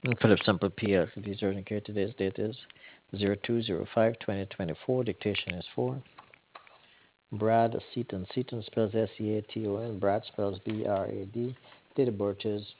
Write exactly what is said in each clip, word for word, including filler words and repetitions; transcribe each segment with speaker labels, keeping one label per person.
Speaker 1: Philip Sample P L, these urgent care. Today's date is zero two zero five twenty twenty-four. Dictation is for Brad Seaton. Seaton spells S E A T O N. Brad spells B R A D. Date of birth is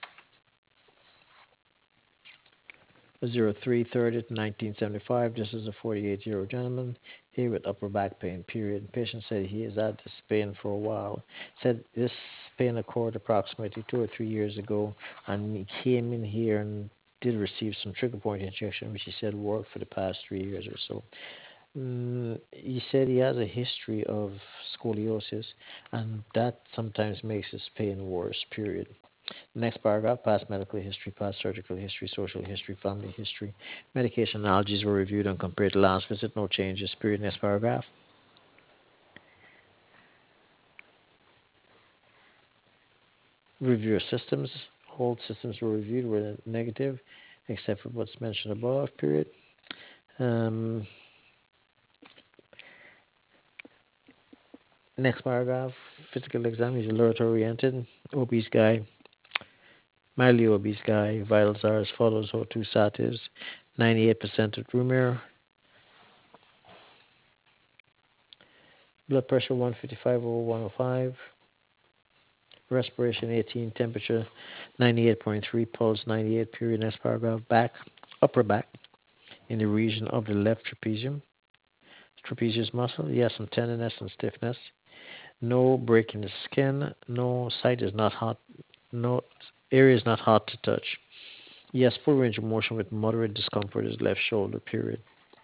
Speaker 1: zero three thirty nineteen seventy-five. This is a forty-eight-year-old gentleman here with upper back pain, period. Patient said he has had this pain for a while. Said this pain occurred approximately two or three years ago, and he came in here and did receive some trigger point injection, which he said worked for the past three years or so. Mm, he said he has a history of scoliosis, and that sometimes makes his pain worse, period. Next paragraph, past medical history, past surgical history, social history, family history. Medication allergies were reviewed and compared to last visit, no changes, period. Next paragraph. Review your systems. Hold systems were reviewed were negative, except for what's mentioned above, period. Um, Next paragraph, physical exam. He's alert oriented, obese guy, mildly obese guy. Vitals are as follows: O two satives, ninety-eight percent at room air, blood pressure one fifty-five over one oh five, respiration eighteen, temperature ninety-eight point three, pulse ninety-eight, period. Next paragraph, back, upper back, in the region of the left trapezium, trapezius muscle. Yes, some tenderness and stiffness. No break in the skin. No site is not hot. No area is not hot to touch. Yes, full range of motion with moderate discomfort is left shoulder, period.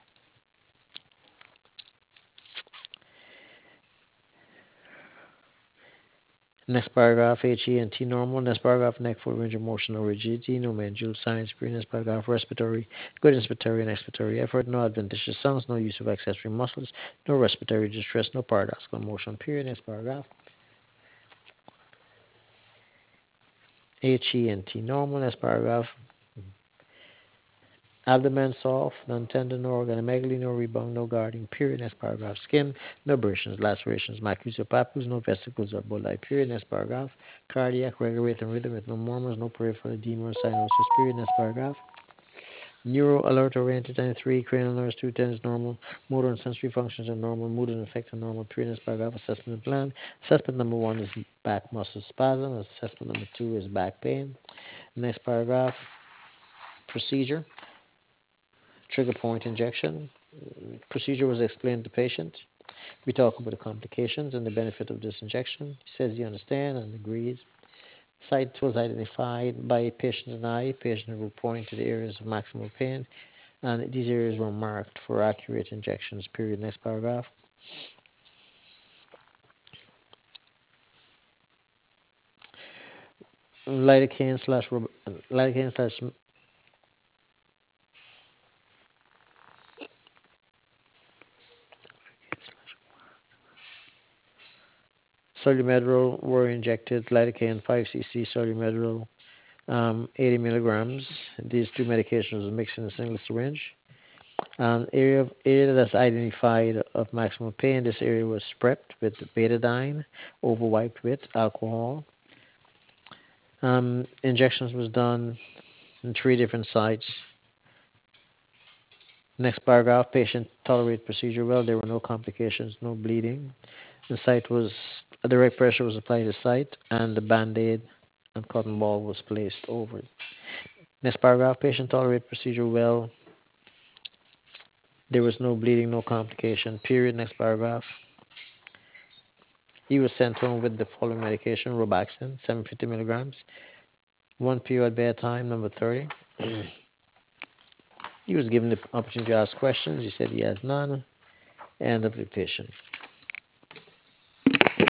Speaker 1: Next paragraph, H E and T normal. Next paragraph, neck, full range of motion, no rigidity, no mandibular signs. Next paragraph, respiratory, good inspiratory and expiratory effort, no adventitious sounds, no use of accessory muscles, no respiratory distress, no paradoxical motion, period. Next paragraph, H E and T normal. Next paragraph, abdomen soft, non tender, no organomegaly, no rebound, no guarding, period. Next paragraph, skin, no abrasions, lacerations, maculae or papules, no vesicles or bulli, period. Next paragraph, cardiac, regular rate and rhythm with no murmurs, no peripheral edema or cyanosis, period. Next paragraph, neuro alert oriented and three, cranial nerves two ten is normal, motor and sensory functions are normal, mood and affect are normal, period. Next paragraph, assessment plan. Assessment number one is back muscle spasm, assessment number two is back pain. Next paragraph, procedure, trigger point injection. Procedure was explained to the patient. We talk about the complications and the benefit of this injection. He says he understands and agrees. Site was identified by patient and I. Patient will point to the areas of maximal pain, and these areas were marked for accurate injections. Period. Next paragraph. Lidocaine slash lidocaine slash Solumedrol were injected. Lidocaine five c c, Solumedrol um, eighty milligrams. These two medications were mixed in a single syringe. Um, area of, area that's identified of maximum pain. This area was prepped with betadine, overwiped with alcohol. Um, injections was done in three different sites. Next paragraph, patient tolerated procedure well. There were no complications, no bleeding. The site was, a direct pressure was applied to the site, and the band-aid and cotton ball was placed over it. Next paragraph, patient tolerated procedure well. There was no bleeding, no complication. Period. Next paragraph. He was sent home with the following medication: Robaxin, seven hundred fifty milligrams, one P O at bedtime, number thirty. He was given the opportunity to ask questions. He said he has none. End of dictation.